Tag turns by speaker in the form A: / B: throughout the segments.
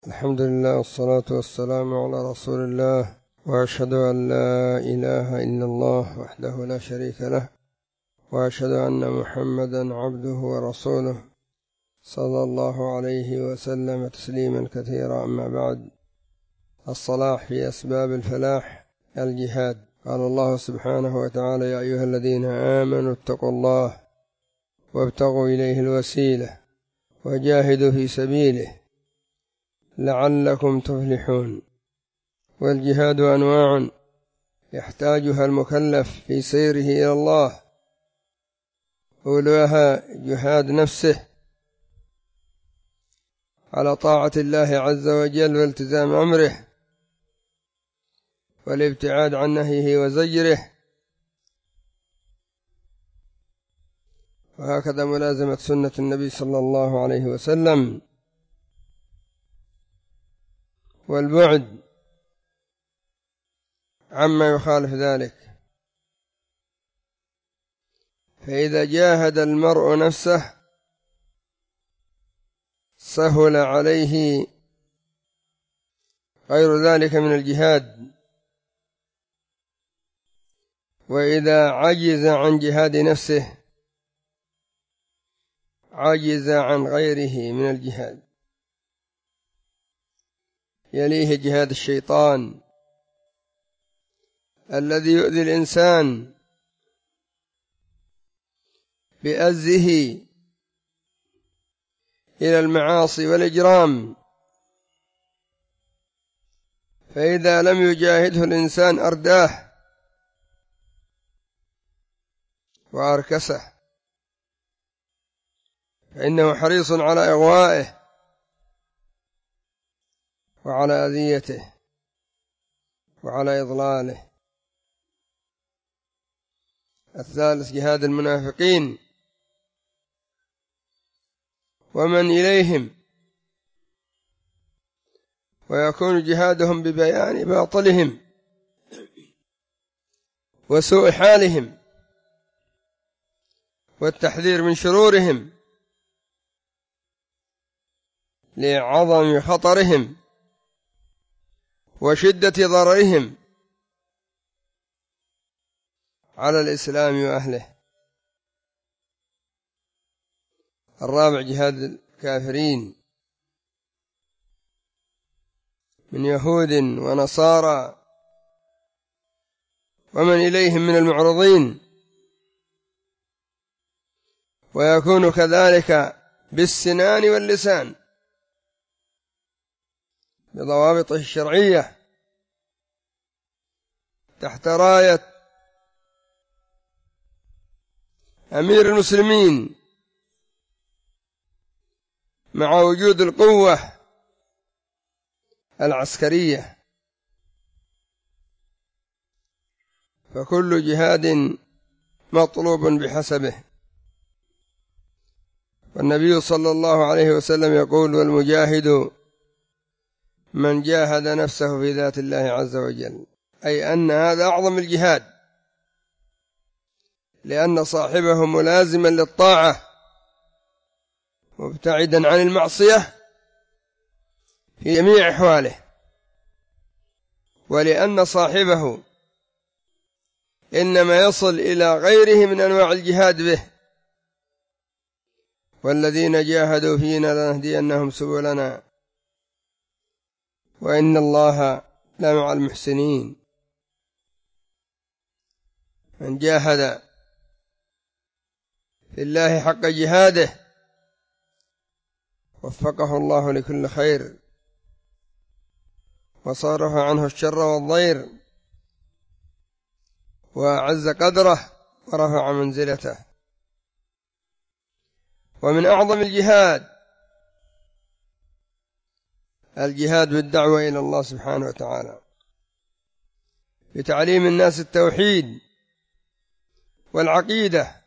A: الحمد لله والصلاة والسلام على رسول الله، وأشهد أن لا إله إلا الله وحده لا شريك له، وأشهد أن محمدا عبده ورسوله صلى الله عليه وسلم تسليما كثيرا. أما بعد، الصلاح في أسباب الفلاح الجهاد. قال الله سبحانه وتعالى: يا أيها الذين آمنوا اتقوا الله وابتغوا إليه الوسيلة وجاهدوا في سبيله لعلكم تفلحون. والجهاد أنواع يحتاجها المكلف في سيره إلى الله، أولاها جهاد نفسه على طاعة الله عز وجل والتزام أمره والابتعاد عن نهيه وزجره، وهكذا ملازمة سنة النبي صلى الله عليه وسلم، والبعد عما يخالف ذلك. فإذا جاهد المرء نفسه سهل عليه غير ذلك من الجهاد، وإذا عجز عن جهاد نفسه عجز عن غيره من الجهاد. يليه جهاد الشيطان الذي يؤذي الإنسان بأزه إلى المعاصي والإجرام، فإذا لم يجاهده الإنسان أرداه وأركسه، فإنه حريص على إغوائه وعلى أذيته وعلى إضلاله. الثالث جهاد المنافقين ومن إليهم، ويكون جهادهم ببيان باطلهم وسوء حالهم والتحذير من شرورهم لعظم خطرهم وشدة ضررهم على الإسلام وأهله. الرابع جهاد الكافرين من يهود ونصارى ومن إليهم من المعرضين، ويكون كذلك بالسنان واللسان بضوابطه الشرعية تحت راية أمير المسلمين، مع وجود القوة العسكرية. فكل جهاد مطلوب بحسبه. والنبي صلى الله عليه وسلم يقول: والمجاهد من جاهد نفسه في ذات الله عز وجل، أي أن هذا أعظم الجهاد، لأن صاحبه ملازما للطاعة مبتعدا عن المعصية في جميع أحواله، ولأن صاحبه إنما يصل إلى غيره من أنواع الجهاد به. والذين جاهدوا فينا لنهدينهم سبلنا وإن الله لمع المحسنين. من جاهد في الله حق جهاده وفقه الله لكل خير، وصرف عنه الشر والضير، وأعز قدره ورفع منزلته. ومن أعظم الجهاد بالدعوة إلى الله سبحانه وتعالى، بتعليم الناس التوحيد والعقيدة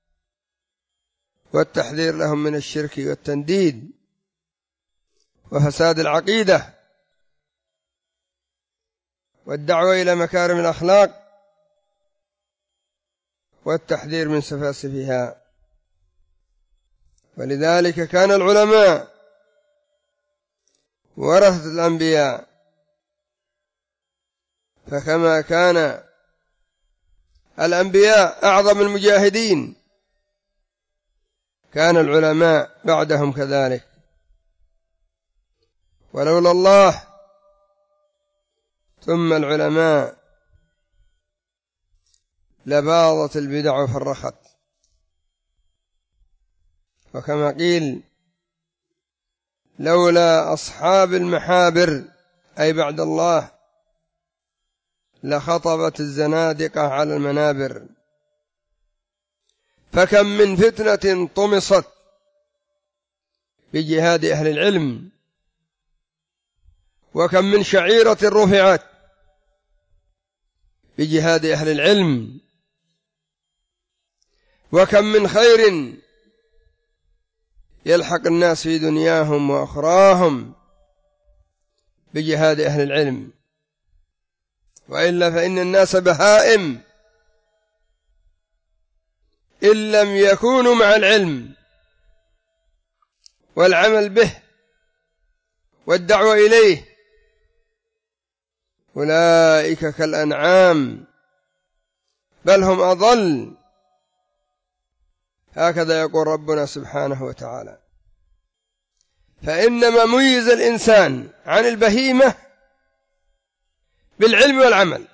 A: والتحذير لهم من الشرك والتنديد وفساد العقيدة، والدعوة إلى مكارم الأخلاق والتحذير من سفاسفها. ولذلك كان العلماء ورثة الأنبياء، فكما كان الأنبياء أعظم المجاهدين كان العلماء بعدهم كذلك، ولولا الله ثم العلماء لباضت البدع وفرخت. وكما قيل لولا أصحاب المحابر أي بعد الله لخطبت الزنادقة على المنابر. فكم من فتنة طمست بجهاد أهل العلم، وكم من شعيرة رفعت بجهاد أهل العلم، وكم من خير يلحق الناس في دنياهم وأخراهم بجهاد أهل العلم. وإلا فإن الناس بهائم إن لم يكونوا مع العلم والعمل به والدعوة إليه، أولئك كالأنعام بل هم أضل. هكذا يقول ربنا سبحانه وتعالى. فإنما ميز الإنسان عن البهيمة بالعلم والعمل،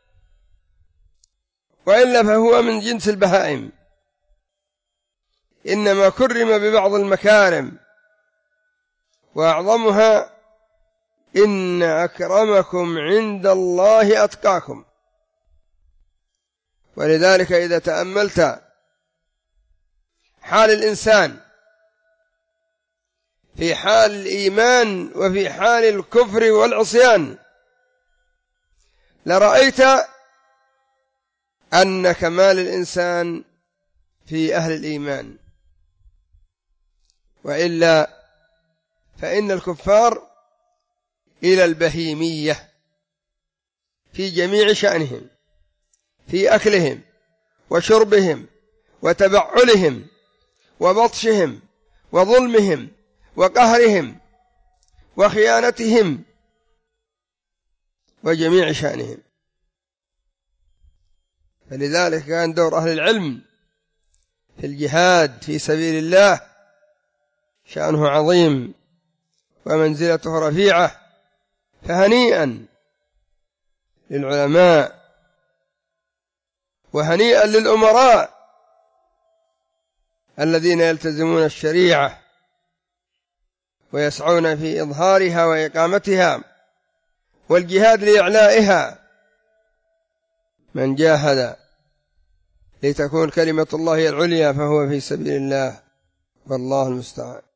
A: وإلا فهو من جنس البهائم. إنما كرم ببعض المكارم، وأعظمها إن أكرمكم عند الله أتقاكم. ولذلك إذا تأملت حال الإنسان في حال الإيمان وفي حال الكفر والعصيان لرأيت أن كمال الإنسان في أهل الإيمان، وإلا فإن الكفار إلى البهيمية في جميع شأنهم، في أكلهم وشربهم وتبعلهم وبطشهم وظلمهم وقهرهم وخيانتهم وجميع شأنهم. فلذلك كان دور أهل العلم في الجهاد في سبيل الله شأنه عظيم ومنزلته رفيعة. فهنيئا للعلماء وهنيئا للأمراء الذين يلتزمون الشريعة ويسعون في إظهارها وإقامتها والجهاد لإعلائها. من جاهد لتكون كلمة الله العليا فهو في سبيل الله، والله المستعان.